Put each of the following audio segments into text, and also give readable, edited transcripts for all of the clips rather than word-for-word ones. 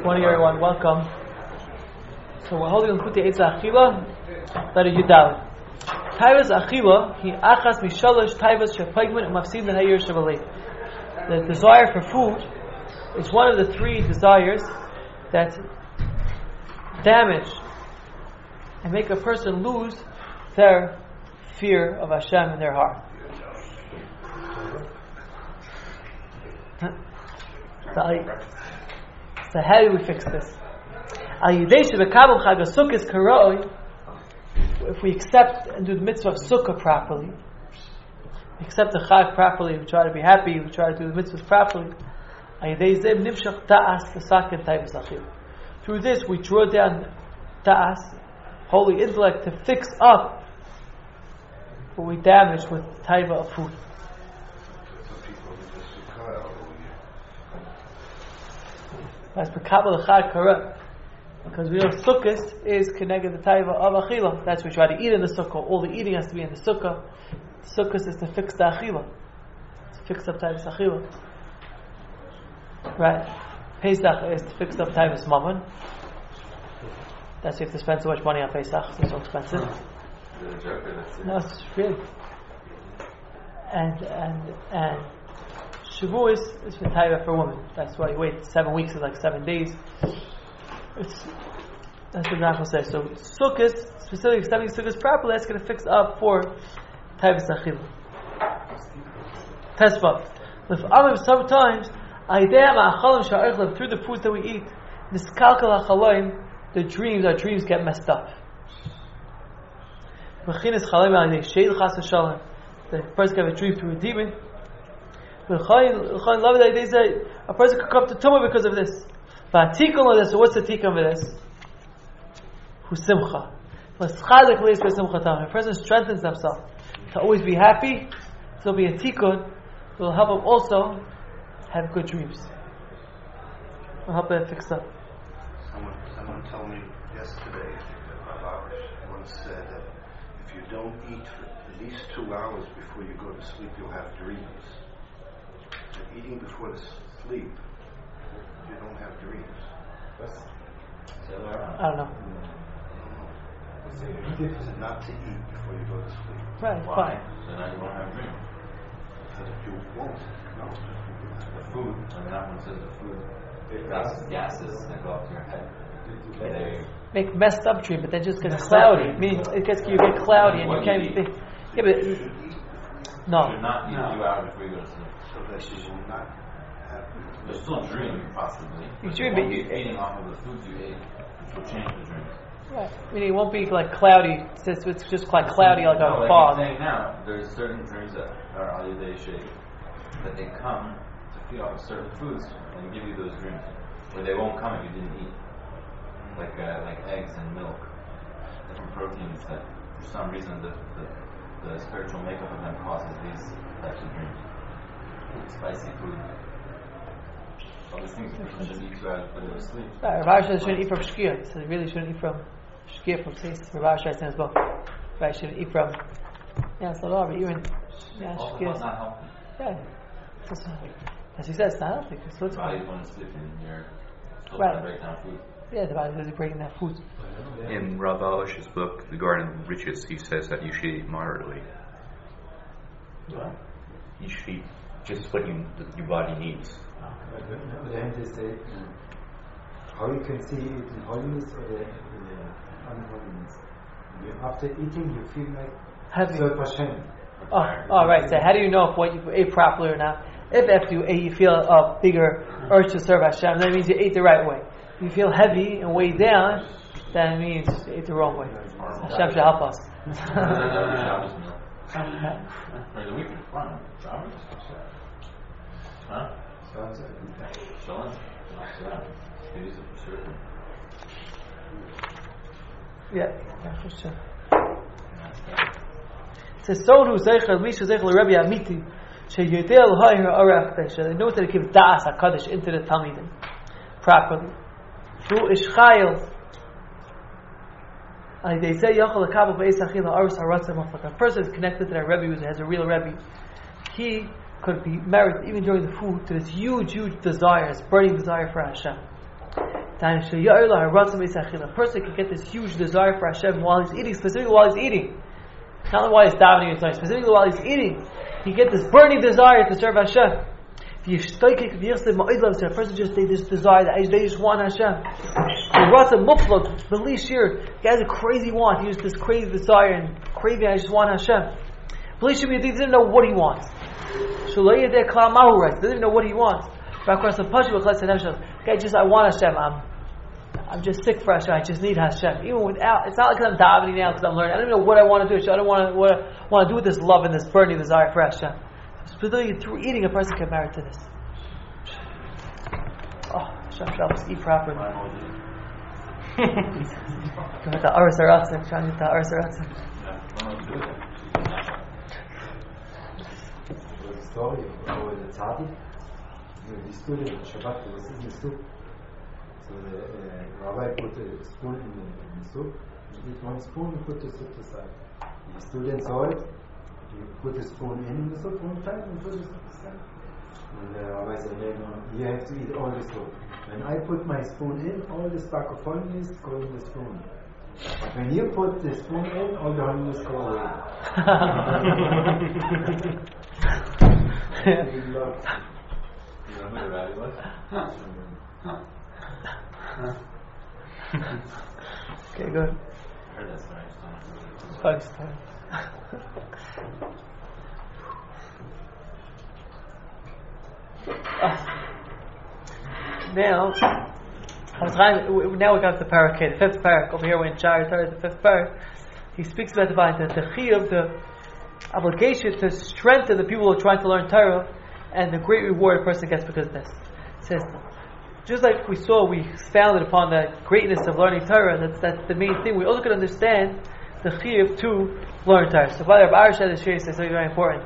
Good morning, everyone. Welcome. So we're holding on Kutei Eitz Achila, letter Yudal. Taivas Achila, he achas mishalosh taivas shepagman umafsid menayir shabalei. The desire for food is one of the three desires that damage and make a person lose their fear of Hashem in their heart. So how do we fix this? If we accept and do the mitzvah of sukkah properly, we accept the chag properly, we try to be happy, we try to do the mitzvahs properly. Through this we draw down ta'as, holy intellect, to fix up what we damage with taiva of food. As per Kabbalah Chag Kara, because we know sukkah is connected to the taiva of achila. That's why we try to eat in the sukkah. All the eating has to be in the sukkah. Sukkah is to fix the achila, to fix up taiva's achila. Right? Pesach is to fix up taiva's mammon. That's why you have to spend so much money on Pesach. It's so expensive. No, it's free. And Shavuos is for taiva for women. That's why you wait 7 weeks, is like 7 days. That's what Rachel says. So Sukkot, specifically accepting Sukkot properly, that's going to fix up for taiva sachil. Tesva. Sometimes through the foods that we eat, the dreams get messed up. The person can have a dream through a demon. A person could come to tumah because of this. So what's the tikkun of this? Who simcha. A person strengthens themselves to always be happy. So there'll be a tikkun that will help them also have good dreams. Will help them fix up. Someone told me yesterday that Rav once said that if you don't eat for at least 2 hours before you go to sleep, you'll have dreams. Eating before the sleep, you don't have dreams. I don't know. Not to eat before you go to sleep. Right, why? fine. So now you won't have dreams. Because if you won't, no. The food, when that one says the food, gases that go up to your head. They Make messed up dream, but then just gets cloudy. Meaning you get cloudy and you can't think. Yeah, but no. should not eat 2 hours before you go to sleep. So that you will not have. You'll still dream, possibly. You dream, but but you eating off of the foods you ate, which will change the dreams. Right. Meaning it won't be like cloudy. It's just like cloudy, like a fog. Like I'm saying now, there's certain dreams that are al-yadei shake, that they come to feed off of certain foods and give you those dreams, where they won't come if you didn't eat, like eggs and milk, different proteins that for some reason the spiritual makeup of them causes these types of dreams. Spicy food. All these things you shouldn't eat 2 hours before you go to sleep. Rav Asher shouldn't eat from shkia. He says you really shouldn't eat from shkia, from taste. Rav Asher says in his book. Right, shouldn't eat from. Yeah, it's not all, but even shkia. Not healthy. Yeah. As he says, it's not healthy. Your body's going to sleep and you're still Right. trying to break down food. Yeah, the body is breaking down food. In Rav Alish's book, The Garden of Riches, he says that you should eat moderately. Yeah. You should eat just what your body needs. Then they say how you can see it in holiness or the unholiness. After eating, you feel like Heavy. Hashem. Oh, right. So how do you know if what you ate properly or not? If after you ate you feel a bigger urge to serve Hashem, that means you ate the right way. If you feel heavy and weighed down, that means you ate the wrong way. Hashem should help us. Or the week in front, Shabbos. Huh? Shalom. It is a certain. Yeah, for sure. It says, "Someone who zeicher, mishu zeicher l'Rebbe Amiti, sheyodei l'hayir arach tesh." They know that to give da'as hakadosh into the talmidim properly. Through ishchayil, they say yachol lekabel beis achila aris haratzim maflak. A person is connected to that Rebbe who has a real Rebbe. He could be married even during the food to this huge desire, this burning desire for Hashem. A person can get this huge desire for Hashem while he's eating, specifically while he's eating. Not only while he's davening, specifically while he's eating. He gets this burning desire to serve Hashem. A person just they just desire that they just want Hashem. He has a crazy want. He has this crazy desire and craving. I just want Hashem. He doesn't know what he wants. He doesn't even know what he wants. I want Hashem. I'm just sick for Hashem. I just need Hashem. Even without, it's not like I'm davening now because I'm learning. I don't even know what I want to do. I don't want to do with this love and this burning desire for Hashem. Specifically through eating, a person can merit to this. Oh, Hashem help us eat properly. Go to Aras Haratzim. Try to get to Aras Haratzim. The story of the tzaddik, the student in Shabbat was in the soup. So the rabbi put a spoon in the soup. He ate one spoon and put the soup aside. The student saw it. He put the spoon in the soup one time and put the soup aside. And the rabbi said, no, you have to eat all the soup. When I put my spoon in, all the spark of holiness go in the spoon. But when you put the spoon in, all the holiness go away. You know who the rabbi was? Okay, good. I heard that story. Now we got the parak, the fifth parak. Over here we're in Shari Torah, the fifth parak. He speaks about the chiyuv, the obligation to strengthen the people who are trying to learn Torah, and the great reward a person gets because of this. It says, just like we saw, we founded upon the greatness of learning Torah. That's the main thing. We also can understand the chiyuv to learn Torah. So Father Rabbi Arish said this something very important.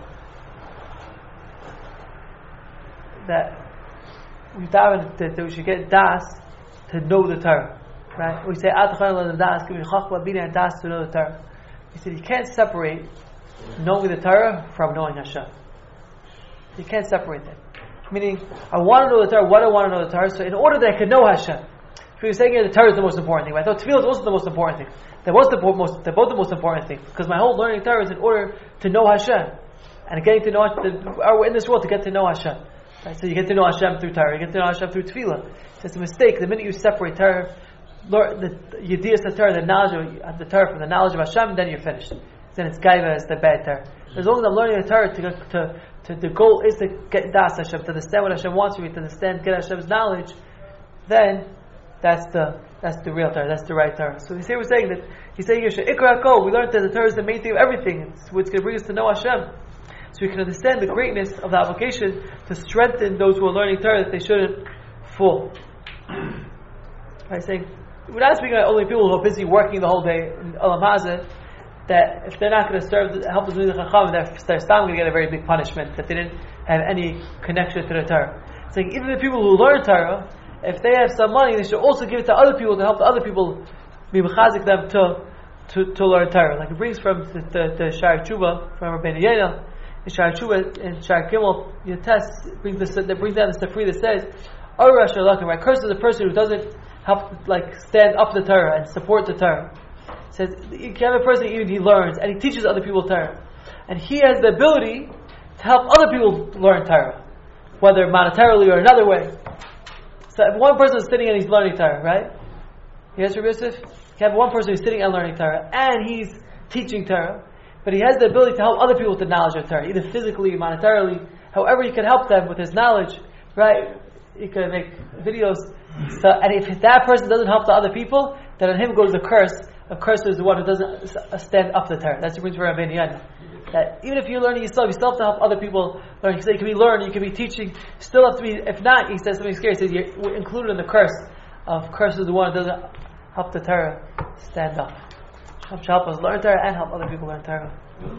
That we daven that we should get das to know the Torah. Right? We say das, give me chachma, bina, and das to know the Torah. He said you can't separate knowing the Torah from knowing Hashem. You can't separate that. Meaning, I want to know the Torah. What I want to know the Torah. So, in order that I can know Hashem, if you're saying the Torah is the most important thing, right? I thought tefillah is also the most important thing. They're both the most important thing because my whole learning Torah is in order to know Hashem and getting to know. We're in this world to get to know Hashem. Right? So you get to know Hashem through Torah. You get to know Hashem through tefillah. So it's a mistake. The minute you separate Torah, the yediyas of Torah, the knowledge of the Torah from the knowledge of Hashem, then you're finished. Then it's gaiva, it's the bad Torah. As long as I'm learning the Torah the goal is to get das Hashem, to understand what Hashem wants from me, to understand, get Hashem's knowledge, then that's the real Torah, that's the right Torah. So we're saying that he's saying here, Ikra HaKol, we learned that the Torah is the main thing of everything. It's what's going to bring us to know Hashem. So we can understand the greatness of the application to strengthen those who are learning Torah that they shouldn't fall. Right, saying we're not speaking about only people who are busy working the whole day in Olam Hazeh, that if they're not going to help the Talmidei Chacham, they're still going to get a very big punishment that they didn't have any connection to the Torah. It's like even the people who learn Torah, if they have some money, they should also give it to other people to help the other people be mechazik them to learn Torah. Like it brings from the Shari Tshuva from Rabbeinu Yonah, in Shari Tshuva in Shari Gimel Yates brings down the Sifri that says, "Arash Alakim." Right, curse is a person who doesn't help stand up the Torah and support the Torah. Says you can have a person even he learns and he teaches other people Torah, and he has the ability to help other people learn Torah, whether monetarily or another way. So if one person is sitting and he's learning Torah, right? Yes, Rabbi Yosef? You have one person who's sitting and learning Torah, and he's teaching Torah, but he has the ability to help other people with the knowledge of Torah, either physically, monetarily, however he can help them with his knowledge, right? He can make videos. So, and if that person doesn't help the other people, then on him goes the curse. A curse is the one who doesn't stand up to the Torah. That's the brings for Rabbeinu Yonah. That even if you're learning yourself, you still have to help other people learn. He said you can be learning, you can be teaching, still have to be, if not, he says something scary, he says you're included in the curse of curse is the one who doesn't help the Torah stand up. Help us learn Torah and help other people learn Torah.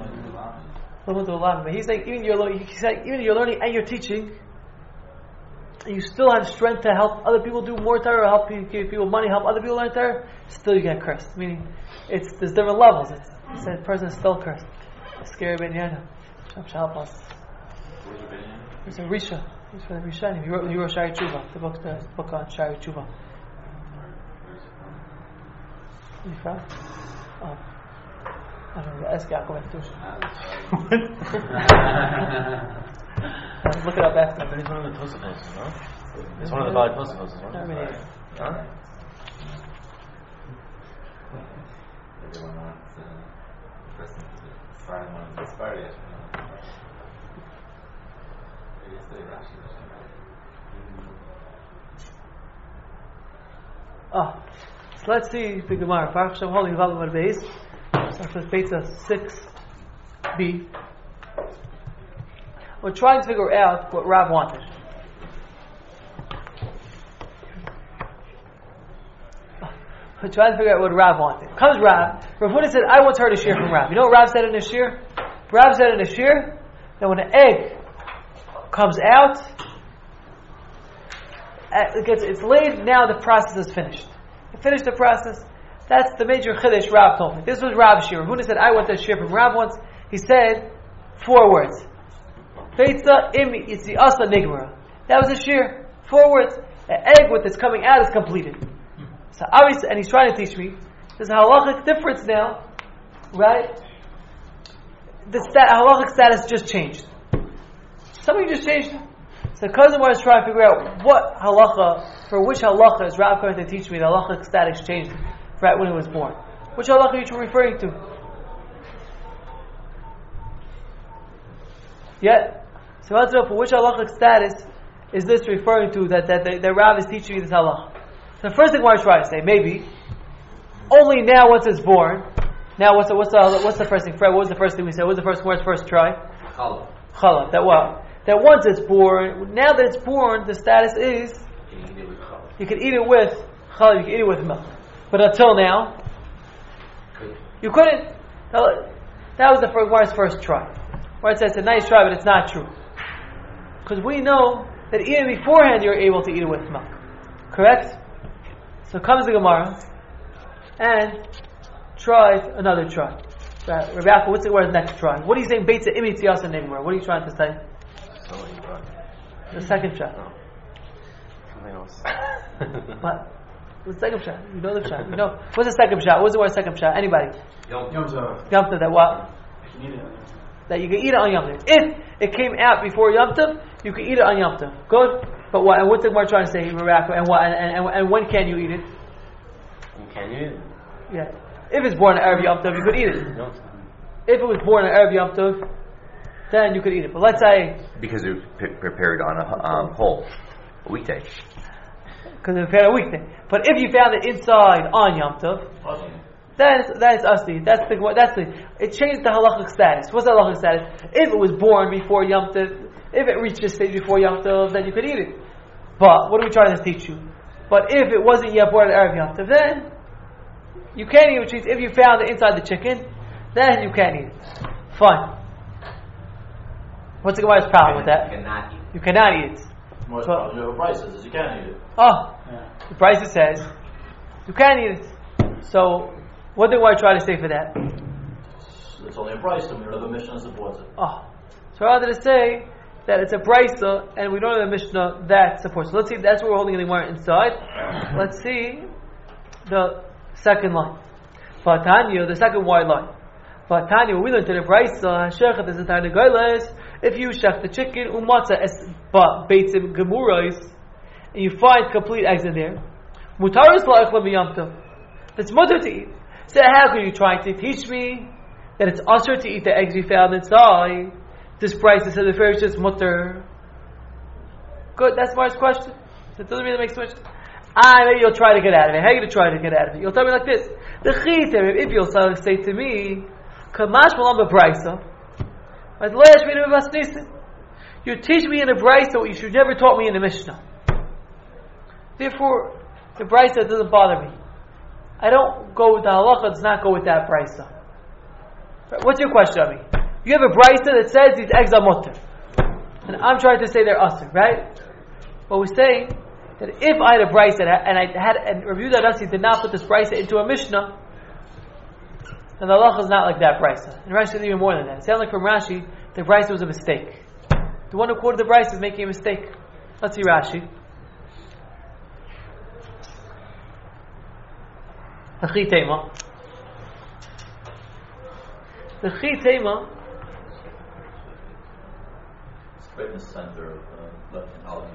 But he's saying even you're learning and you're teaching, and you still have strength to help other people do more Torah, help give people money, help other people learn Torah, still you get cursed. Meaning, there's different levels. It's a person is still cursed. It's scary Ben Yana. Hashem shall help us. It's a Risha. He's from the Rishonim. He wrote Shari Tshuva, the book on Shari Tshuva. You found? Oh. I don't know. Ask Yaakov after. Look it up after. But he's one of the Tosafos, no? He's one of the Bali Tosafos, right? Huh? Everyone wants the person to start one of the Spartians. So let's see the Gemara. Baruch Hashem holding Vav Beis. Starts with Beta 6b. We're trying to figure out what Rav wanted. We're trying to figure out what Rav wanted. Comes Rav. Rav Huna said, I once heard a shir from Rav. You know what Rav said in a shir? Rav said in a shir that when an egg comes out, it's laid, now the process is finished. You finish the process. That's the major chiddush Rav told me. This was Rav's shir. Rav Huna said, I went to a shir from Rav once. He said 4 words. Feitza imi yitziasa nigmara. That was a shir. 4 words. The egg with its coming out is completed. So obviously, and he's trying to teach me, there's a halachic difference now, right? The halachic status just changed. Somebody just changed it. So Kozimar is trying to figure out what halacha, for which halacha is Rav going to teach me the halachic status changed right when he was born. Which halacha are you referring to? Yeah. So I want to know for which halachic status is this referring to that the Rav is teaching me this halacha. So the first thing I want to try to say, maybe only now once it's born. Now what's the first thing? Fred, what was the first thing we said? What was the first try? Challah. That what? That once it's born, now that it's born, the status is you can eat it with challah, you can eat it with milk. But until now, you couldn't. That was the first try. Where it says it's a nice try, but it's not true. Because we know that even beforehand you're able to eat it with milk. Correct? So comes the Gemara and tries another try. Rabbi, what's the word next try? What are you saying? Beitza imi tziyasa nigmar. What are you trying to say? The second shot. No. Something else. What? What's the second shot? You know the shot. You know. What's the second shot? What's the word second shot? Anybody? Yom Tov. Yom Tov. That what? That you can eat it on Yom Tov. If it came out before Yom Tov, you can eat it on Yom Tov. Good. But what? And what's the word trying to say? And what? And when can you eat it? Can you? Yeah. If it's born on Erev Yom Tov, you could eat it. If it was born on Erev Yom Tov, then you could eat it. But let's say because it was prepared on a a weekday. Because it was prepared on a weekday. But if you found it inside on Yom Tov, then it's usli. That's the. It changed the halachic status. What's the halachic status? If it was born before Yom Tov, if it reached this stage before Yom Tov, then you could eat it. But what are we trying to teach you? But if it wasn't yet born on Erev Yom Tov, then you can't eat it. If you found it inside the chicken, then you can't eat it. Fine. What's the Gemara's problem with that? You cannot eat it. Most problems you have a price says you can't eat it. The price says you can't eat it. So what do I try to say for that? It's only a price, and we don't have a Mishnah that supports it. So I wanted to say that it's a brisa, and we don't have a Mishnah that supports it. Let's see if that's what we're holding in the Gemara inside. Let's see the second line. Vatanya, the second wide line. Vatanya, we learned to the brisa, Shechet is a tarnagoles. If you shech the chicken, umatza es beitzim gemurais, and you find complete eggs in there, mutaris la'echla b'yom tov. It's mutter to eat. So how can you try to teach me that it's usher to eat the eggs you found inside? This price says the fair is just mutter. Good, that's Mark's question. It doesn't really make so much. Maybe you'll try to get out of it. How are you going to try to get out of it? You'll tell me like this. The chiter, if you'll say to me, Kamash malam b'braisa, you teach me in a brisa what you should never taught me in the Mishnah. Therefore, the brisa doesn't bother me. I don't go with the halacha, does not go with that brisa. What's your question of me? You have a brisa that says these eggs are mutter, and I'm trying to say they're usher, right? But we're saying that if I had a brisa and Rabbi Yehuda did not put this brisa into a Mishnah, then the halacha is not like that brisa. And Rashi says even more than that. It sounds like from Rashi, the brisa was a mistake. The one who quoted the brisa is making a mistake. Let's see Rashi. The Chitema. The Chitema. It's right in the center of the left column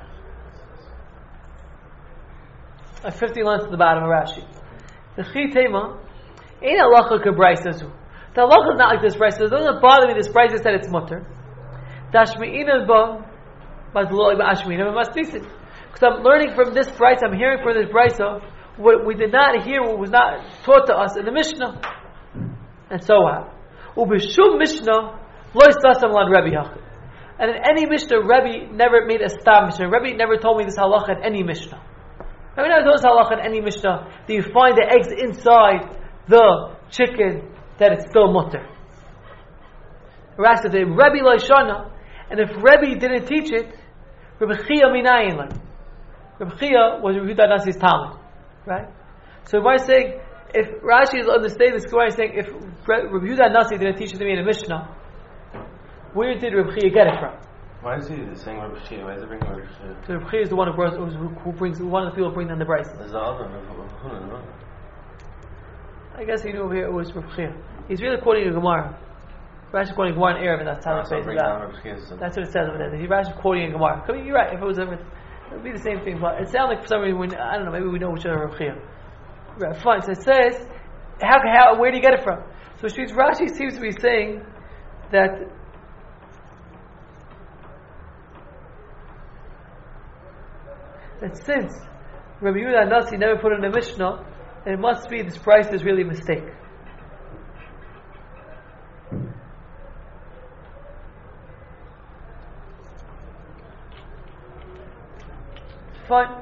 there. 50 lines to the bottom of Rashi. The Chitema ain't halacha k'braisa zu. The halacha is not like this brisa. It doesn't bother me. This brisa said it's mutter. Tashmi'ina ba mazloi ba'ashmi'ina b'masnisin. Because I'm learning from this brisa. I'm hearing from this brisa what we did not hear, what was not taught to us in the Mishnah. And so on. Ubishum Mishnah lo yisasam lan Rebbe Yachid. And in any Mishnah, Rebbe never made a stam Mishnah. Rebbe never told me this halacha in any Mishnah. Rebbe never told us halacha in any Mishnah that you find the eggs inside the chicken, that it's still mutter. Rashi says, Rebbe lo yishana, and if Rebbe didn't teach it, Rebbe Chia minayin like. Rebbe Chia was Rebbe Yehuda Nasi's Talmud. Right? So why is saying, if Rashi is understanding this, why is saying, if Rebbe Yehuda Nasi didn't teach it to me in a Mishnah, where did Rebbe Chia get it from? Why is he saying Rebbe Chia? Why is he bringing Rebbe Chia? So Rebbe Chia is the one who brings one of the people who bring down the Bryce. There's the other Rebbe. I guess he knew over here it was Rebbe Chia. He's really quoting a Gemara. Rashi is quoting a Gemara in Erev, and that's how it says it out. That's what it says over there. Rashi is quoting a Gemara. I mean, you're right. If it was ever, it would be the same thing. But it sounds like for some reason, I don't know. Maybe we know which other Rebbe Chia. Right, fine. So it says, where do you get it from? So Rashi seems to be saying that since Rabbi Yehuda Nasi never put in a Mishnah, it must be this price is really a mistake. Fine.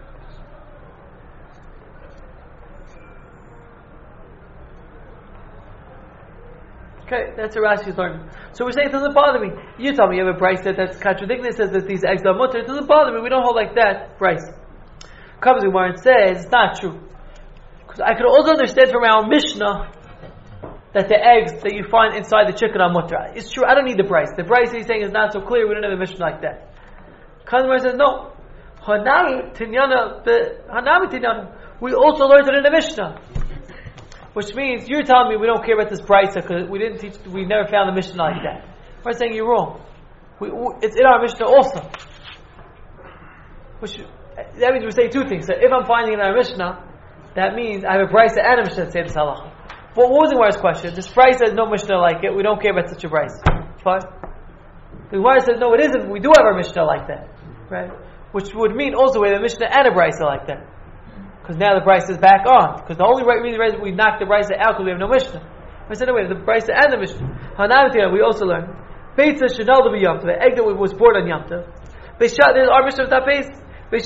Okay, that's what Rashi is learning. So we're saying it doesn't bother me. You tell me you have a price that's contradicting. It says that these eggs are mutter. It doesn't bother me. We don't hold like that price. Comes the Gemara and says it's not true. Because I could also understand from our Mishnah that the eggs that you find inside the chicken are mutter. It's true. I don't need the price. The price he's saying is not so clear. We don't have a Mishnah like that. Comes the Gemara and says no. Hanami tinyana. We also learned it in the Mishnah. Which means you're telling me we don't care about this price because we never found the Mishnah like that. We're saying you're wrong. It's in our Mishnah also. That means we're saying two things. So if I'm finding it in our Mishnah, that means I have a price and a Mishnah that say this halacha. But what was the Gemara's question? This price says no Mishnah like it. We don't care about such a price. Fine. The Gemara says no, it isn't. We do have our Mishnah like that, right? Which would mean also we have a Mishnah and a price like that. Because now the price is back on. Because the only reason we knocked the price out because we have no Mishnah. I said, no, we have the price and the Mishnah. We also learned. Beitza Shanal the Yom Tov, the egg that was born on Yom Tov. There's our Mishnah of that base.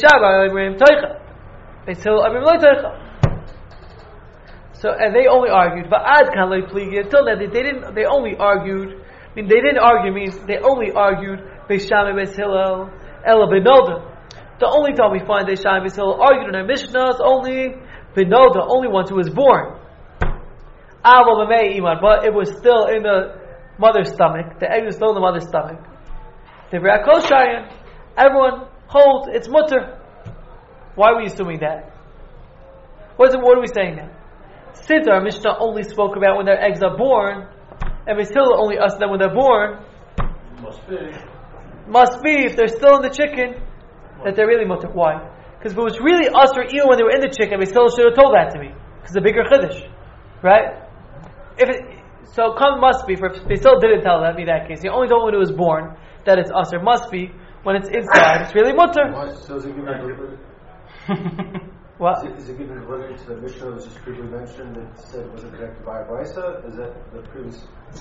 So, and they only argued. But Ad Kan until then, they only argued. I mean, they didn't argue means they only argued. Beis Shammai, Beis Hillel, Ela Benolda. The only time we find Beis Shammai, Beis Hillel argued in our Mishnah is only Benolda, only ones who was born. Aval Mamei Iman, but it was still in the mother's stomach. The egg was still in the mother's stomach. Everyone holds it's mutter. Why are we assuming that? What are we saying now? Since our Mishnah only spoke about when their eggs are born, and we still only ask them when they're born, must be if they're still in the chicken, that they're really mutter. Why? Because if it was really us or you when they were in the chicken, we still should have told that to me. Because the bigger chiddush, right? So come must be, if they still didn't tell me that case. You only told when it was born that it's us, or must be when it's inside. It's really mutter. So is it given What? Is it given related to the Mishnah that was just previously mentioned that said it wasn't connected by a brisa? Is that the previous?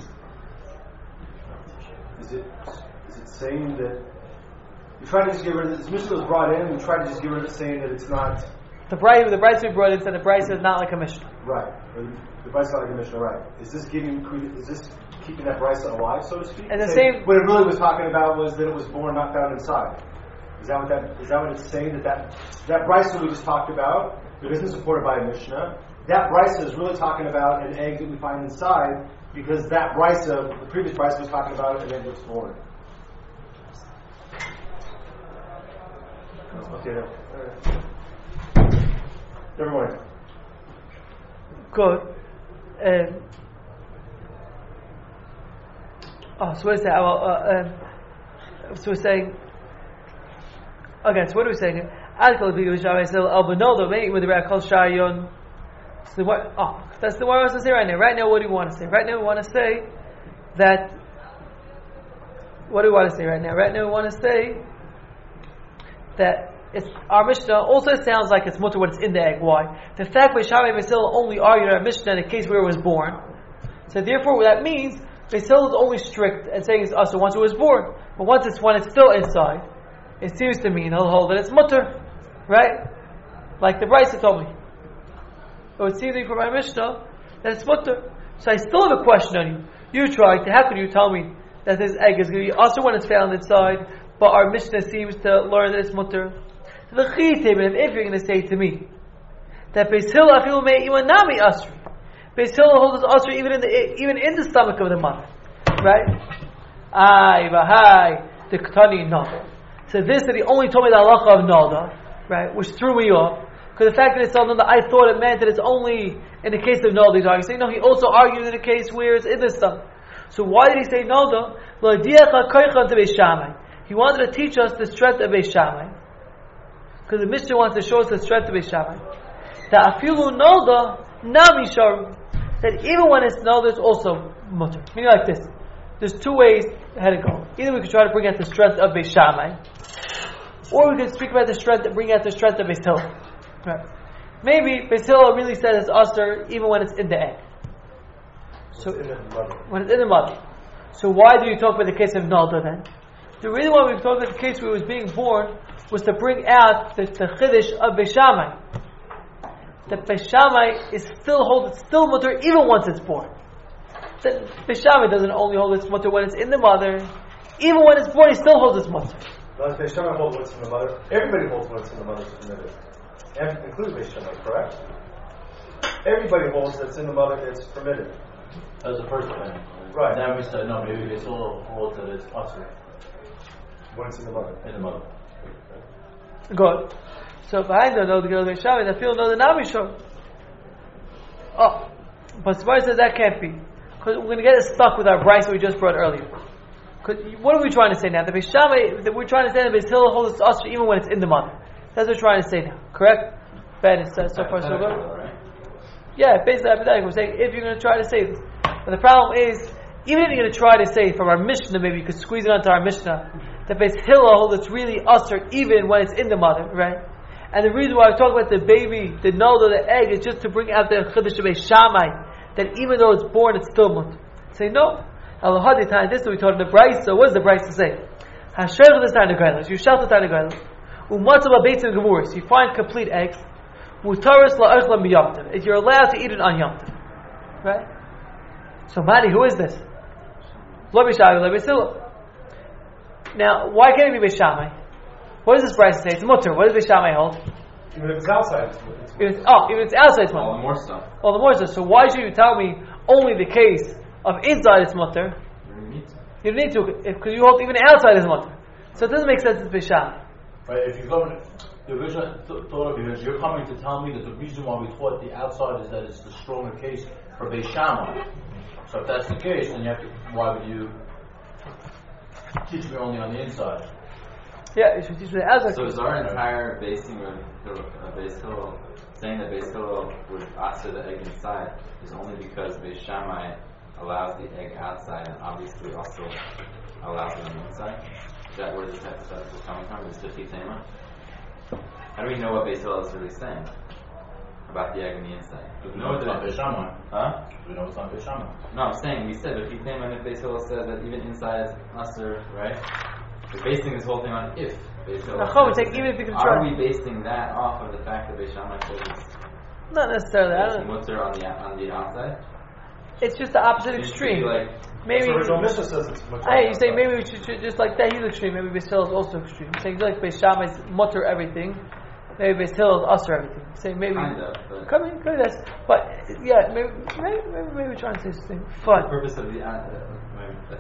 Is it saying that you try to just get rid of this Mishnah was brought in? You try to just get rid of it, saying that it's not. The brisa we brought in said the brisa is not like a Mishnah. Right. The brisa is not like a Mishnah. Right. Is this keeping that brisa alive, so to speak? And the same. What it really was talking about was that it was born, not found inside. Is that what it's saying? That brisa we just talked about, that isn't supported by a Mishnah. That brisa is really talking about an egg that we find inside, because that brisa, the previous brisa was talking about an egg that's born. Okay. Never mind. Good. So what is that? So we're saying. Okay, so what are we saying? So what? That's the one I was to say right now. Right now, what do we want to say? Right now, we want to say that. What do we want to say right now? Right now, we want to say that our Mishnah also sounds like it's mutter when it's in the egg. Why? The fact that Shammai and Beis Hillel only argued our Mishnah in a case where it was born. So therefore, what that means, Beis Hillel is only strict and saying it's also once it was born. But when it's still inside, it seems to mean he'll hold that it's mutter, right? Like the Brisa told me. It would seem to me from my Mishnah that it's mutter. So I still have a question on you. You tried to. How could you tell me that this egg is going to be also when it's found inside? But our Mishnah seems to learn that it's mutter. The chitim, if you're going to say to me that Beis Hillel afilu me'imanami asri, Beis Hillel holds asri even in the stomach of the mother, right? Ay v'hay the ktani nada. So this that he only told me the halacha of nada, right, which threw me off. Because the fact that it's on nada, I thought it meant that it's only in the case of nada he's arguing. No, he also argued in a case where it's in the stomach. So why did he say nada? He wanted to teach us the strength of Beis Shammai. Because the Mishnah wants to show us the strength of Beis Shammai. That afilu nada nami sharu. That even when it's nada, it's also mutter. Meaning like this. There's two ways how to go. Either we could try to bring out the strength of Beis Shammai, or we could speak about the strength and bring out the strength of Beis Hillel. Right. Maybe Beis Hillel really says it's usher even when it's in the egg. So when it's in the mother. So why do you talk about the case of nada then? The reason why we've talked about the case where he was being born was to bring out the chiddush of Beis Shammai. That Beis Shammai is still mutter even once it's born. That Beis Shammai doesn't only hold its mutter when it's in the mother, even when it's born, he still holds its mutter. Well, Beis Shammai holds when it's in the mother. Everybody holds when it's in the mother, including Beis Shammai, correct? Everybody holds that it's in the mother, it's permitted. As a first thing. Right. Now we said, no, maybe Beis Hillel holds that it's usher. When it's in the mother. In the mother. Good. So if I don't know the girl Beis Shammai, I feel no the Nami show. But Sbar says that can't be. Because we're going to get stuck with our Bryce we just brought earlier. Because what are we trying to say now? The Beis Shammai, that we're trying to say that Beis Hillel holds us even when it's in the mother. That's what we're trying to say now. Correct? Ben, it's so far so good. Right? Yeah, basically we're saying if you're going to try to say this. But the problem is, even if you're going to try to say from our Mishnah, maybe you could squeeze it onto our Mishnah, that Beis Hillel holds it's really usher even when it's in the mother, right? And the reason why I talk about the baby, the nulda, the egg, is just to bring out the chiddush of Beis Shammai, that even though it's born, it's still mutter. Say no. Al-Hadithan, this is what we taught in the Bryce. So what does the Bryce say? Hasher this time the Gailas. You shout the time the Gailas. Umatzav abetzim gemuris. You find complete eggs. Mutaris la'achlam b'yamtiv. If you're allowed to eat it on yamtiv. Right? So Mani, who is this? Lo Beis Shammai, Lo Beis Hillel. Now, why can't it be Beis Shammai? What does this Bryce say? It's mutter. What does Beis Shammai hold? Even if it's outside, it's even if it's outside, it's mutter. All the more stuff. All the more stuff. So why should you tell me only the case of inside it's mutter? You don't need to, because you hold even outside is mutter. So it doesn't make sense it's Beis Shammai. Right, if you go in the original thought of it, you're coming to tell me that the reason why we taught the outside is that it's the stronger case for Beis Shammai. So if that's the case, then why would you teach me only on the inside? Yeah, you should teach me the outside. So is our entire basing of Beis Hillel saying that Beis Hillel would answer the egg inside is only because Beis Shammai allows the egg outside and obviously also allows it on the inside? Is that where this hypothetical is coming from? Is it Tema? How do we know what Beis Hillel is really saying about the egg on the inside? We know it's not Beis Shammai. Huh? We know it's not Beis Shammai. No, I'm saying we said if Tema and if Beis Hillel says that even inside is usher, right? We're basing this whole thing on if Beis Hillel. Even if you can Are try. we basing that off of the fact that Beis Shammai says it's Not necessarily. I don't. mutter on the outside? It's just the opposite Seems to extreme. be like Maybe. the original Mishnah says it's much. Hey, you say maybe we should just like that. He's extreme. Maybe Beis Hillel is also extreme. Saying like Beis Shammai is mutter everything. Maybe Beis Hillel is usher everything. Say maybe. kind of, but Come in, that's. But yeah, maybe we're trying to say this thing. the Fun. purpose of the maybe that's my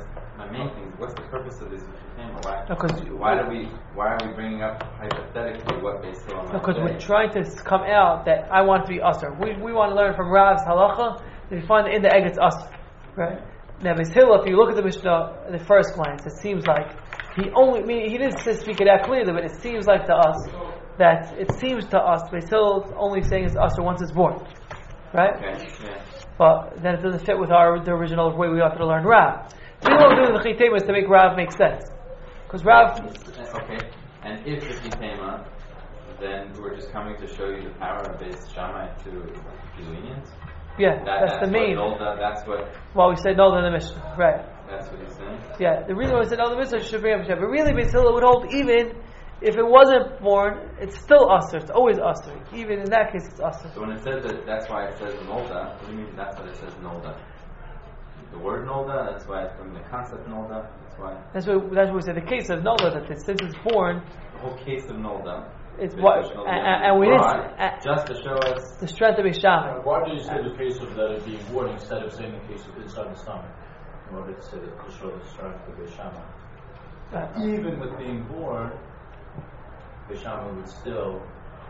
the main thing. What's the purpose of this Tema? Why are we bringing up hypothetically what Beis Hillel might Because say? we're trying to come out that I want to be usher. We want to learn from Rav's halacha that we find that in the egg it's usher, right? Now Beis Hillel, if you look at the Mishnah at the first glance, it seems like he didn't speak it out clearly, but it seems like to us that Beis Hillel only saying it's usher once it's born, right? Okay. Yeah. But then it doesn't fit with the original way we wanted to learn Rav. The reason why we're doing the Chitema is to make Rav make sense. Because Rav... Okay, and if the Chitema, then we're just coming to show you the power of Beis Shammai to be lenient? Yeah, that's the main... That's what... Well, we said no in the Mishnah, right. That's what he's saying? Yeah, the reason why we said no in the Mishnah should bring up Hashem. But really, Beis Hillel would hold even if it wasn't born, it's still usher. It's always usher. Even in that case, it's usher. So when it says that, that's why it says nolda. What do you mean? That's what it says nolda. The word nolda. That's why from the concept nolda. That's what we say. The case of nolda that since it's born, the whole case of nolda. It's what, and we didn't just to show us the strength of Beis Shammai. Why do you say the case of that it being born instead of saying the case of inside the stomach? In order to say that to show the strength of Beis Shammai. Even with being born, Beis Shammai would still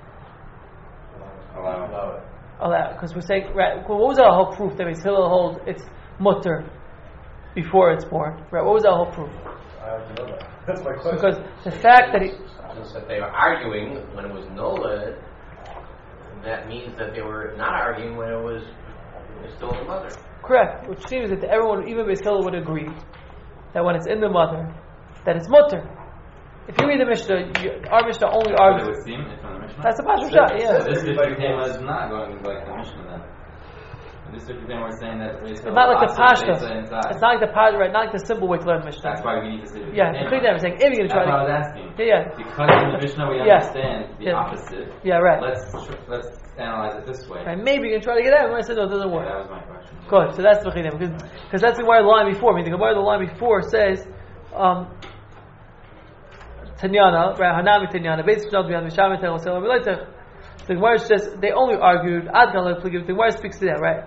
allow it. Allow it, because we're saying, right? Well, what was our whole proof that Beis Hillel holds it's mutter before it's born? Right? What was our whole proof? I have to know that. That's my question. Because the fact that Just that they were arguing when it was Nola, that means that they were not arguing when it was still in the mother. Correct. Which seems that everyone, even Beis Hillel, would agree that when it's in the mother, that it's mutter. If you read the Mishnah, our Mishnah only argues. It would seem from the Mishnah. That's the Pashut Shah, yeah. This Tema is not going like the Mishnah then. This Tema we're saying that it's not like the Pashta. It's not like the Pashta, right? Not like the simple way to learn Mishnah. That's why we need to say the yeah, the Tema. Saying if you're going to try to. That's what I was asking. Yeah. Because in the Mishnah we understand the opposite. Yeah, right. Let's analyze it this way. Right, maybe you can try to get out. I said no, it doesn't work. That was my question. Good. So that's the Chidem, because that's the line before. I mean, the line before says. Tanyana, right? Hanami Tanyana. Basically, the Gemara says they only argued. The Gemara speaks to that, right?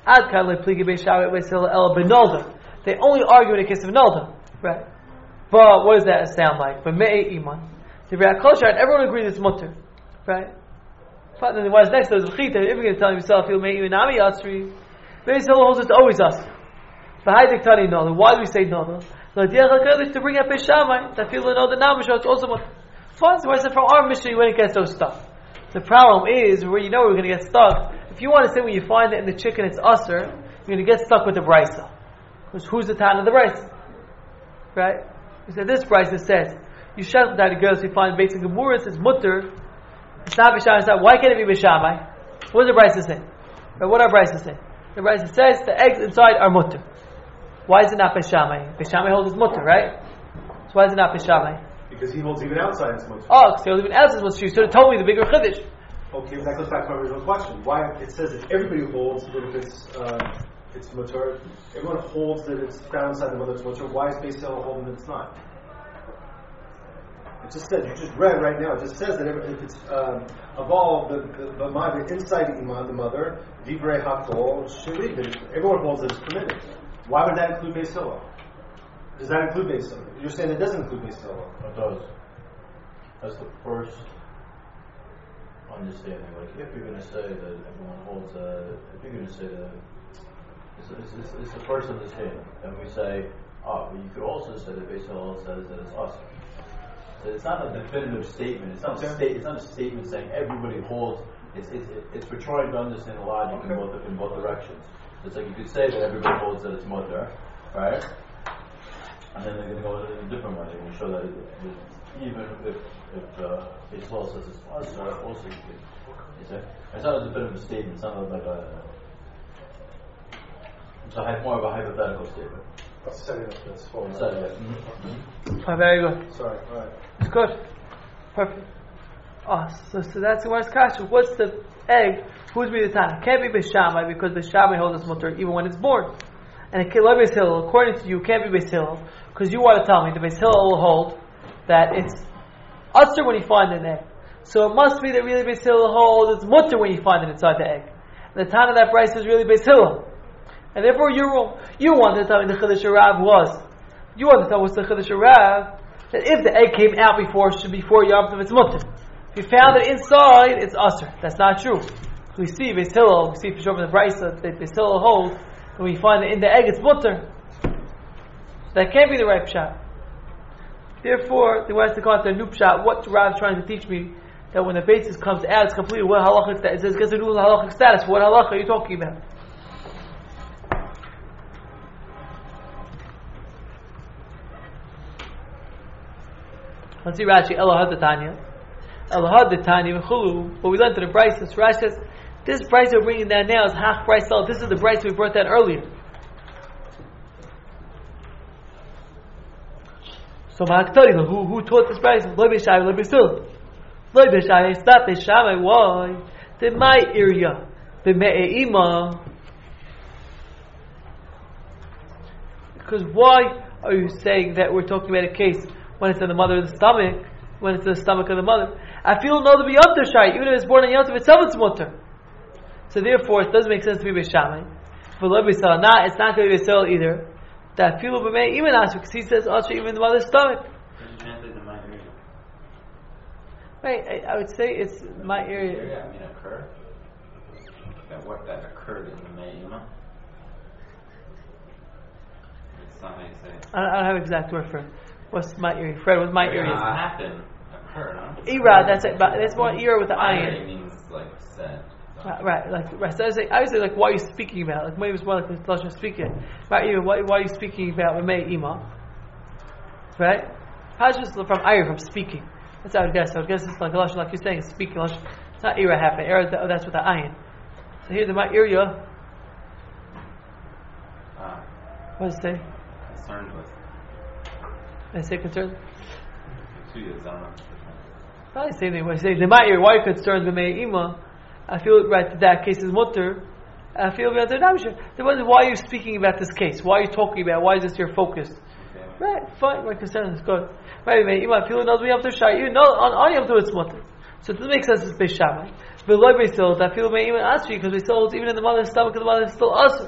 They only argue in the case of Nolda, right? But what does that sound like? But me'e iman. The everyone agrees it's mutter, right? But then the Gemara next to is Chita. If you're going to tell yourself you'll make imanami asri, Beis Hillel holds it's always us. But Haidik Tani Nolda. Why do we say Nolda? To bring up Beis Shammai, that people know the Namisha, it's also fun. So I said from our mission, you wouldn't get so stuck. The problem is, where you know we're going to get stuck, if you want to say when you find it in the chicken it's usser, you're going to get stuck with the Brisa. Because who's the Tan of the Brisa? Right? We said this Brisa says, you shut down the girls you find basic Gemuras, it's mutter, it's not Beis Shammai, it's not, why can't it be Beis Shammai? What does the Brisa say? Right, what are Brisa say? The Brisa says the eggs inside are mutter. Why is it not Beis Shammai? Beis Shammai holds his mutter, right? So why is it not Beis Shammai? Because he holds even outside his mutter. Oh, because he holds even outside his mutter. You should have told me the bigger chiddush. Okay, that goes back to my original question. Why it says that everybody holds that if it's mutter, everyone holds that it's found inside the mother's mutter. Why is Beis Hillel holding that it's not? It just said, you just read right now, it just says that if it's evolved, the mind inside the iman, the mother, divrei hakol, shiri, everyone holds that it's permitted. Why would that include Beis Hillel? Does that include Beis Hillel? You're saying it doesn't include Beis Hillel. It does. That's the first understanding. Like, if you're going to say that everyone holds, if you're going to say that it's the first understanding, then we say, but you could also say that Beis Hillel says that it's us. So it's not a definitive statement. It's not a statement saying everybody holds. It's for trying to understand the logic in both directions. It's like you could say that everybody holds that it's mutter, right? And then they're going to go in a different way. They're going to show that even if Beis Hillel says it's us, also you see? It's not a definitive statement. It's not like it's more of a hypothetical statement. Setting up this form. Setting it. Oh, very good. Sorry, alright. It's good. Perfect. So that's the worst kasha. What's the egg? Who's be the Tana? Can't be Beis Shammai because Beis Shammai holds its mutter even when it's born. And it can't be Beis Hillel. According to you, can't be Beis Hillel because you want to tell me the Beis Hillel will hold that it's usher when you find an egg. So it must be that really Beis Hillel holds it's mutter when you find it inside the egg. And the Tana of that price is really Beis Hillel. And therefore you're wrong. You wanted to tell me the Chiddush Rav was You understand what's the Chiddush of Rav? That if the egg came out before Yom Tov, it's mutter. If you found it inside, it's usher. That's not true. We see Beis Hillel, we see for sure from the Brisa that Beis Hillel holds, when we find it in the egg, it's mutter. That can't be the right pshat. Therefore, the West calls it a new pshat. What Rav is trying to teach me, that when the basis comes out, it's completely what halachic status. It says it gets a new halachic status. What halacha are you talking about? Let's see Rashi, Elahad Tanya. Elahad Tanya, Chulu. But we learned to the Brisa. Rashi says, this Brisa we're bringing down now is Hach Brisa. This is the Brisa we brought down earlier. So who taught this Brisa? Lo B'Shai, Lo B'Sil. Lo B'Shai, it's not B'Shamai. Why? The my area, the Me'eima. Because why are you saying that we're talking about a case when it's in the mother of the stomach, when it's in the stomach of the mother? I feel no to be Yom Tov Shai, even if it's born in Yom Tov itself, it's mutter. So therefore, it doesn't make sense to be B'Shamai. For Lo B'Sil, it's not going to be B'Sil either. That feel b'mei even ask because he says also even in the mother's stomach. Right, I would say it's my area. I mean, occur. That occurred in the me'ima. It's not how you say it. I don't have an exact word for it. What's my area? Fred, what's my area? Happen, occur, no? Ira, that's it. That's more ira with the It ayin. means like said. Right. So I would say like why are you speaking about? Like maybe it's more like the Lashon speaking. Right, why are you speaking about Mei Ima? Right? How's just from Ira from speaking? That's how I would guess. I would guess it's like Lashon, like you're saying, it's speaking Lashon. It's not Ira happen. Ira, that's with the ayin. So here the my area. What does it say? Concerned with. I say concerned. 2 years, I don't know. Probably the same thing. When I say the my area, why are you concerned with Mei Ima? I feel right that case is mutter. I feel about the Namshir. Why are you speaking about this case? Why are you talking about? Why is this your focus? Okay. Right, fine. My concern is good. Right, I feel not we have to shy. You know, on Yom Tov it's mutter. So it doesn't make sense. It's Beis Shammai. But like Beis Hillel, I feel may even ask you because Beis Hillel even in the mother's stomach of the mother is still us.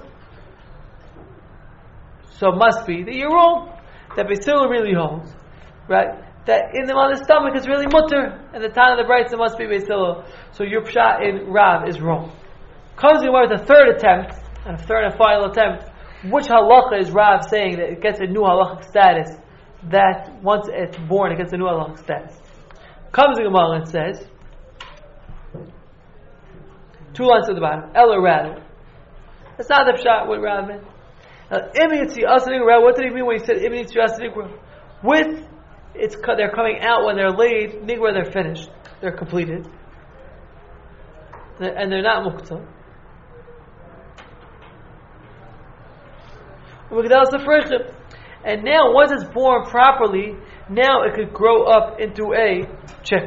So it must be that you're wrong. That Beis Hillel really holds, right? That in the mother's stomach is really mutter, and the time of the brights it must be Beis Hillel. So your pshat in Rav is wrong. Comes in with a third attempt, and a third and final attempt. Which halacha is Rav saying that it gets a new halachic status? That once it's born, it gets a new halachic status. Comes in Gemara and says, 2 lines at the bottom. Ella rather. That's not the pshat what Rav meant. What did he mean when he said Ibn Yitzhak? With they're coming out when they're laid, nigra they're finished, they're completed, and they're not muktzah. And now, once it's born properly, now it could grow up into a chick.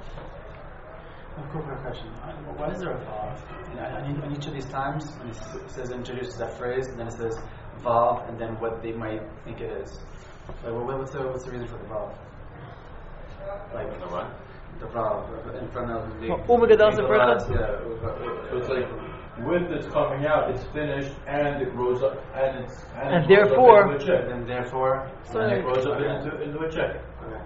A quick question. What is there a vav? In each of these times, when it says introduces that phrase, and then it says vav, and then what they might think it is. Like, what's the reason for the vav? Like the what? The vav in front of the. So it's like with it's coming out, it's finished, and it grows up, and it therefore, grows up into a check. And therefore, and it grows up into a check. Okay.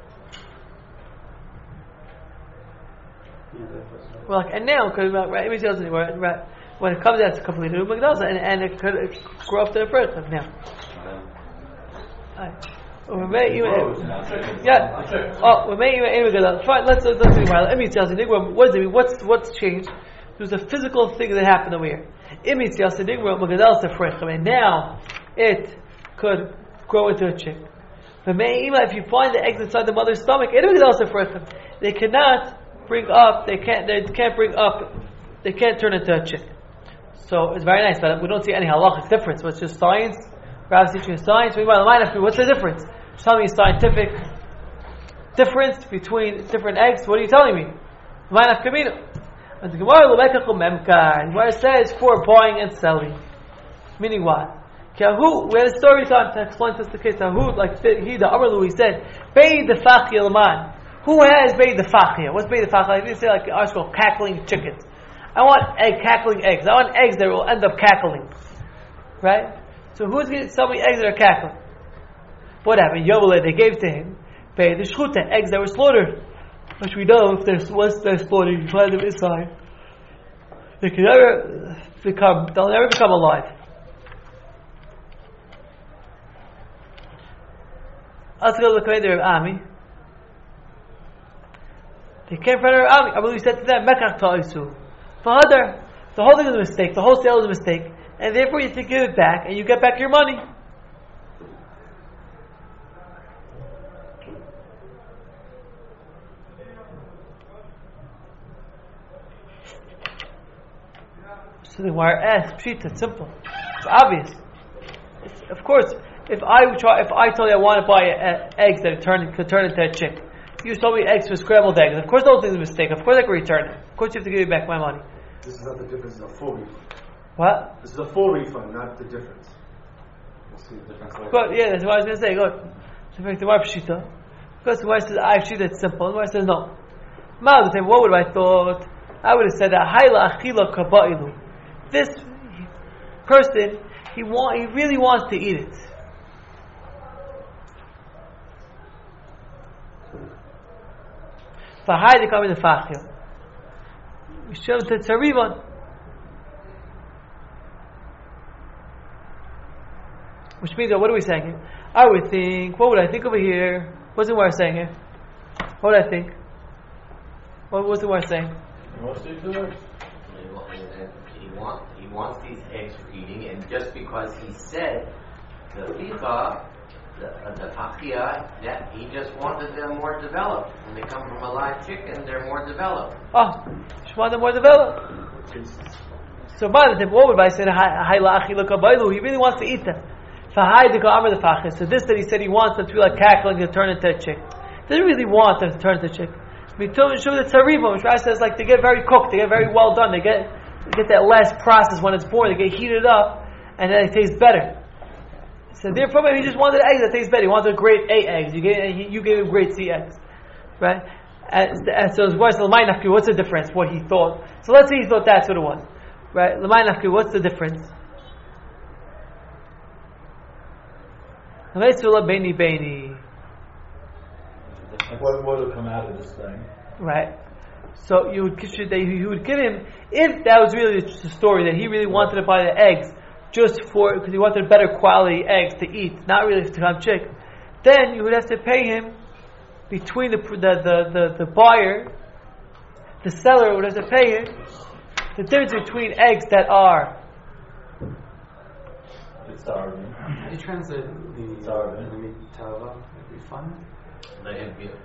Well, and now, because when it comes out, it's completely new Magdalsa, and it could grow up to the first one now. Yeah. Oh, fine. Let's think about it. What does it mean? What's changed? There's a physical thing that happened over here. And now it could grow into a chick. If you find the eggs inside the mother's stomach, they cannot bring up. They can't turn into a chick. So it's very nice, but we don't see any halachic difference. It's just science. Rabbi's teaching science. What's the difference? Tell me a scientific difference between different eggs. What are you telling me? And the Gemara says for buying and selling. Meaning what? We had a story time to explain this the case. Like the Amrlu, he said, Bei the Fachia Laman. Who has Bei the Fachia? What's Bei the Fachia? I didn't say like article cackling chickens. I want cackling eggs. I want eggs that will end up cackling. Right? So who's going to sell me eggs that are cackling? What happened? Yovale, they gave to him the shchuta, eggs that were slaughtered. Which we know, if once they're slaughtered, you find them inside. They'll never become alive. Let's go look at their Ami. They came from their Ami. I believe he said to them, Mekach ta'isu. Father, the whole thing is a mistake, the whole sale is a mistake, and therefore you have to give it back, and you get back your money. So the wire asks, Pshita, it's simple. It's obvious. Of course, if I told you I want to buy eggs that could turn into a chick, you sold me eggs for scrambled eggs. Of course, the whole thing's a mistake. Of course, I can return it. Of course, you have to give me back my money. This is not the difference, it's a full refund. What? This is a full refund, not the difference. We'll see the difference later. Good. Yeah, that's what I was going to say. Good. So, in fact, the wife Pshita. Because the wife says, actually, that's simple. The wife says, no. What would I thought? I would have said that Hayla Achila Kaba'ilu. This person, he really wants to eat it. Fahai they come in the fachil. We show them to Tzarivan. Which means that what are we saying here? I would think, what would I think over here? What's the word saying here? What would I think? What's the word saying? He wants these eggs for eating, and just because he said the fifa, the pachia, that he just wanted them more developed. When they come from a live chicken, they're more developed. Oh, just want them more developed. So, what would I say? He really wants to eat them. So this that he said he wants them to be like cackling to turn into a chick. He doesn't really want them to turn into a chick. Which Rashi says like they get very cooked, they get very well done, they get that last process when it's born, they get heated up, and then it tastes better. So therefore, maybe he just wanted eggs that taste better. He wanted a grade A eggs. You gave him grade C eggs, right? And so his wife said, "What's the difference?" What he thought. So let's say he thought that's what it was, right? What's the difference? What would come out of this thing? Right. So he would give him, if that was really the story, that he really wanted to buy the eggs just because he wanted better quality eggs to eat, not really to become chick, then you would have to pay him between the buyer, the seller would have to pay him the difference between eggs that are. How do you translate the tava? Refund? Let him give.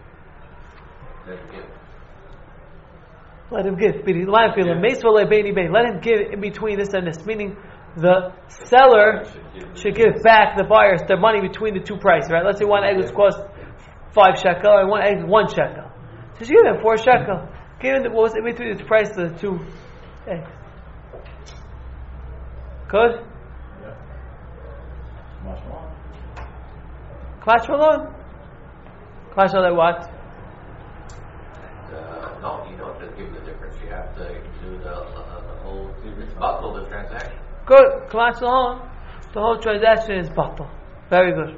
Let him give. Let him give in between this and this. Meaning the seller should give back the buyers their money between the two prices, right? Let's say one egg was cost 5 shekel and one egg is 1 shekel. So you give them 4 shekel. Give him what was in between the price of the two eggs. Good? Klash Malone? Klash Malone what? No, you don't just give the difference. You have to do the whole buckle the transaction. Good. Klash Malone. The whole transaction is bottle. Very good.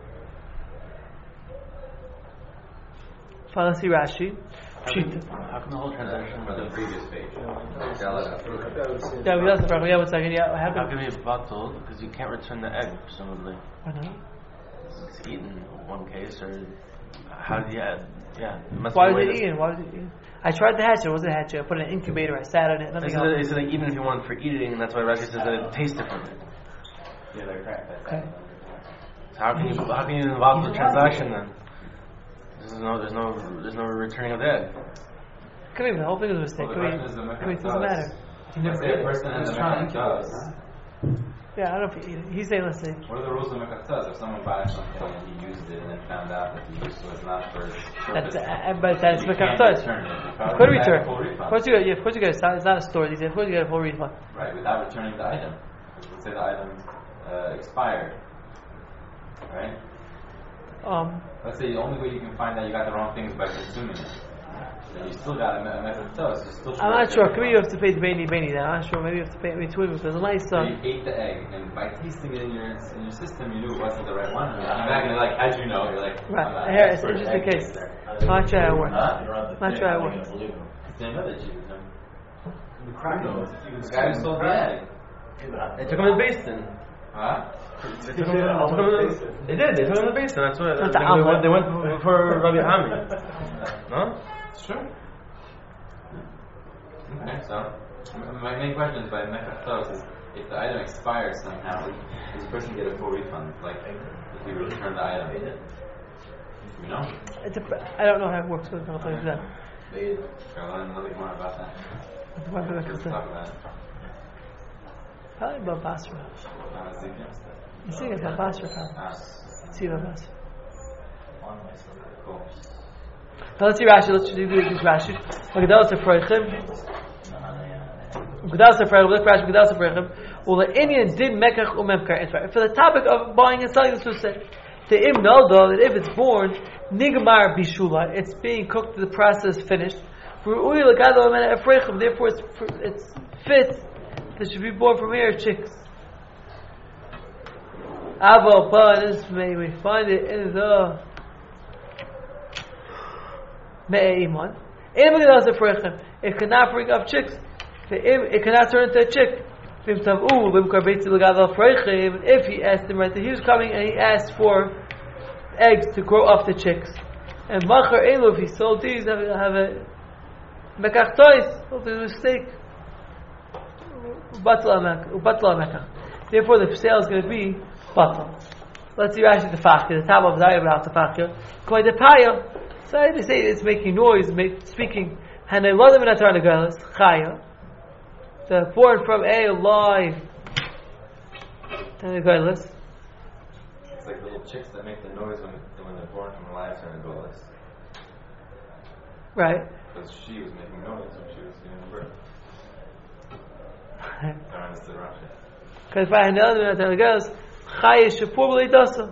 Let's see Rashi. How come the whole transaction was the previous page? Yeah, we lost the problem. Yeah, 1 second. Yeah, how can it be bottled? Because you can't return the egg, presumably. Why not? It's eaten in one case, or how did Why was it eaten? I tried to hatch it. It wasn't hatched. I put it in an incubator. I sat on it. Is it even if you want it for eating, and that's why Rashi says that it tastes different. Yeah, they're cracked. Okay. So how can you involve the transaction then? There's no returning of the egg. Could be the whole thing is a mistake. Could be it doesn't matter. Let's say a person has a mekach. Yeah, I don't know if he eat it. He's saying, let's see. What are the rules of mekach? If someone buys something and he used it and then found out that he used it was not for his purpose, but that's mekach. You could return. Of course you get. Of course you get. It's not a store. Of course you get a full refund. Right, without returning the item. Let's say the item expired. Right. Let's say the only way you can find that you got the wrong thing is by consuming it. And you still got a method toast. I'm not sure. Maybe you have to pay the Beni then. I'm not sure. Maybe you have to pay between because the nice So you ate the egg, and by tasting it in your system, you knew it wasn't the right one. And I'm back and you're like, as you know, you're like, right. Here, it's just the case. I'm not sure how it works. I'm not sure how it works. They know that you The crack knows. the guy who sold the egg. They took him to the basin. Huh? They took him to the basin. That's what they went for Rabbi Ami. No? Sure. Okay, so my main question is by mechachtos is if the item expires somehow, does the person get a full refund? Like if you return the item, you know? I don't know how it works. So I'll tell you that. I'll learn a little bit more about that. Let's talk about it. Probably about Basra. You see it about Basra. See about Basra. Cool. Now let's see Rashi. Let's do this Rashi. Gedalas Efraichim. Gedalas Efraichim. Look Rashi. Gedalas Efraichim. Well, the Indian did mekach umemkar. It's right. For the topic of buying and selling, this was said. The im noldo that if it's born nigmar bishula, it's being cooked. The process finished. Therefore, it's fit that should be born from here chicks. Aval pa. This may we find it in the Me'eiman. It cannot bring up chicks. It cannot turn into a chick. If he asked him, right, he was coming and he asked for eggs to grow up the chicks. And Machar Elu, if he sold these, have a Mekach Tois, he'll do a mistake. Therefore, the sale is going to be Batal. Let's see Rashi the Fakir, the top of Zayah about the Fakir. Koi the Paya. So they say it's making noise, speaking. And they love them in a Tarnagalas, Chaya. The born from a live Tarnagalas. It's like little chicks that make the noise when they're born from a live Tarnagalas. Right. Because she was making noise when she was giving birth. I don't understand Rashi. Because by another Tarnagalas, Chaya Shapur B'Leidasa.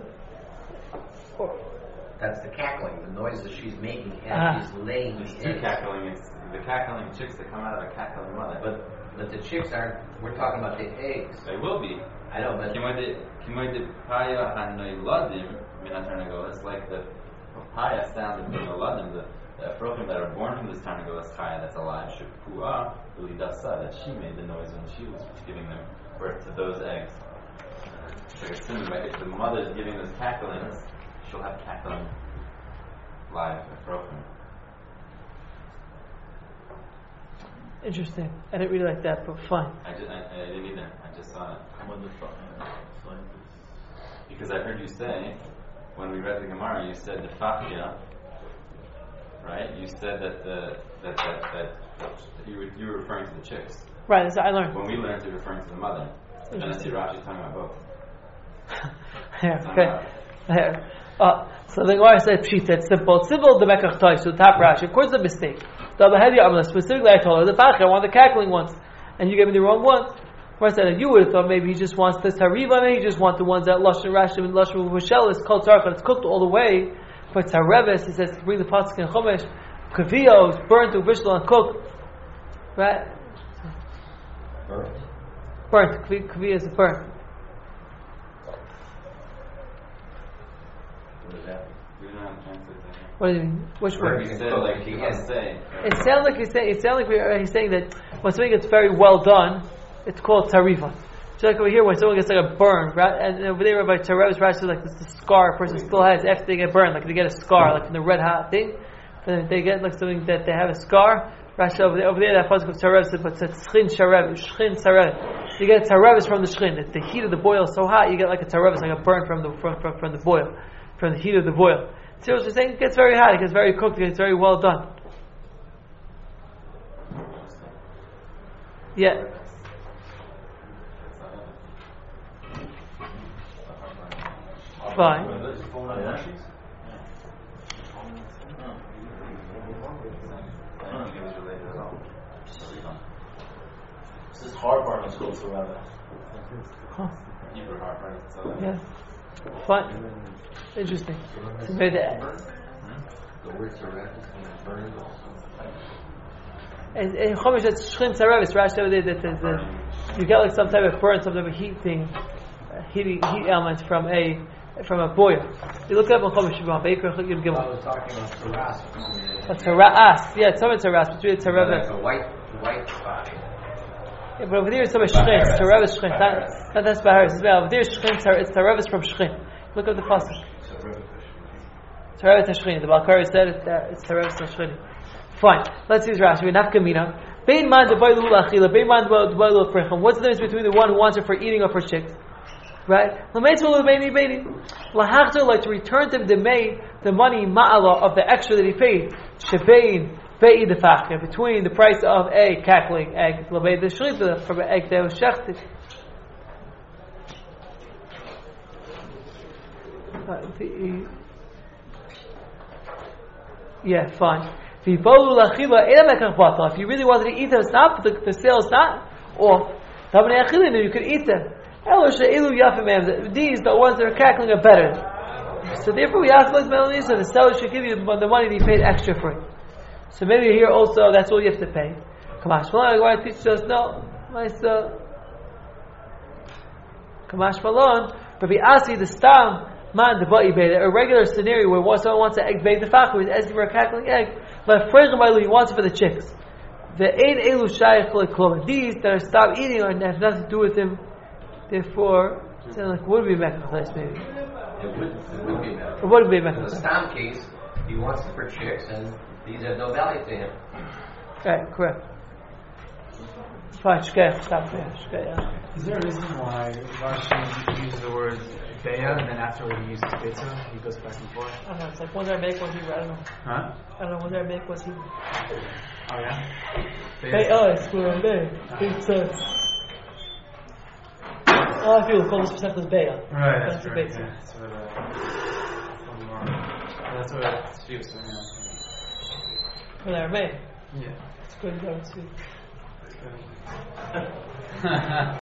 That's the cackling, the noise that she's making as she's laying the eggs. Cackling. It's the cackling chicks that come out of a cackling mother. But the chicks aren't. We're talking about the eggs. They will be. I know, but It's like the papaya sound of the ladim, the Ephraim that are born from this Tarnagolas chaya that's alive, Shepua, Ulidasa, that she made the noise when she was giving them birth to those eggs. It's like a symbol, right? If the mother is giving those cacklings, she'll have cackling live Ephraim. Interesting. I didn't really like that, but fine. I didn't either. I just saw it. Because I heard you say, when we read the Gemara, you said the Fachia, right? You said that you were referring to the chicks. Right, that's what I learned. When we learned, you're referring to the mother. And then I see Rashi talking about both. Okay. So the Gemara said Pshita, it's simple. It's simple, the Mekach Toy, so the top Rashi. Of course, it's a mistake. Specifically, I told her, the Fachia, I want the cackling ones. And you gave me the wrong ones. I said, you would have thought maybe he just wants the Tariva, maybe he just wants the ones that Lashon Rashi and Lashon Roshel is called Tzarcha, it's cooked all the way. For Tarevis, he says, to bring the pasuk in Chumash, Kaviyos, burnt to Vishal and cooked. Right? Burnt. Kaviyos is burnt. What do you mean? Which word? You said like you can say. It sounds like he's saying that when something gets very well done, it's called tarifa. So like over here, when someone gets like a burn, right? And over there by Tarevis, right? So like this the scar a person still has after they get burned, like they get a scar, like in the red hot thing. Then they get like something that they have a scar. Rashi over there that pasuk of Tarevis, but it's shchin sharev, shchin sarev. You get a Tarevis from the shchin. If the heat of the boil is so hot, you get like a Tarevis, like a burn from the boil, from the heat of the boil. See what you're saying? It gets very hot, it gets very cooked, it gets very well done. Yeah. Fine. This is hard part of school, so rather. Yeah. Fine. Interesting. So maybe the word Tarevis means burn also. And in Chumash, that's Shchin Tzarevis. Rashi over there that you get like some type of burn, some type of heat thing, heat element from a boil. You look up in Chumash, you want Baker, you give I was talking about Taras. Taras. Yeah, it's some Taras, but it's really Tzarevis. Like a white spot. Yeah, but over there it's some Shchin. Tzarevis Shchin. That's Bahar. Over there it's Tzarevis from Shchin. Look up the pasuk. Tzarevis Shchin. The Balkari said it's Tzarevis Shchin. Fine. Let's use Rashi. Nafkamina. Bein man de boilu lachila. Bein man de boilu fricham. What's the difference between the one who wants it for eating or for chicks? Right? L'meitzvah beini beini. Lahachter, like to return to the money ma'ala of the extra that he paid. Shebein be'i defachya, between the price of a cackling egg, l'bei the shlita from an egg that was shechted. Yeah, fine. If you really wanted to eat them, it's not, the sale is not off. You could eat them. These, the ones that are cackling, are better. So therefore we ask the seller should give you the money that you paid extra for it. So maybe here also, that's all you have to pay. Kamash Malon, why teach us? No. Kamash Malon, but we ask you the stam, man, the ba'i beta, a regular scenario where someone wants an egg baked the fakir, is asking for a cackling egg. But he wants it for the chicks. The ein elu shayach leklum. These that are stopped eating or have nothing to do with him. Therefore, it would be a mecca place maybe. It would be a mecca. It would be a mecca. In the stam case, he wants it for chicks, and these have no value to him. Right, correct. Fine, shkei, stop there. Shkei, Is there a reason why Rashi uses the word Beya and then afterward he uses Beta? He goes back and forth. I don't know. It's like one there make, one here. I don't know. Huh? I don't know. One there make, was he? Oh yeah. It's for Beya. I feel call this percent as Beya. Right. That's the right. basic. Yeah, that's what she was saying. For the Aramaic. Yeah. It's good. It's good. That's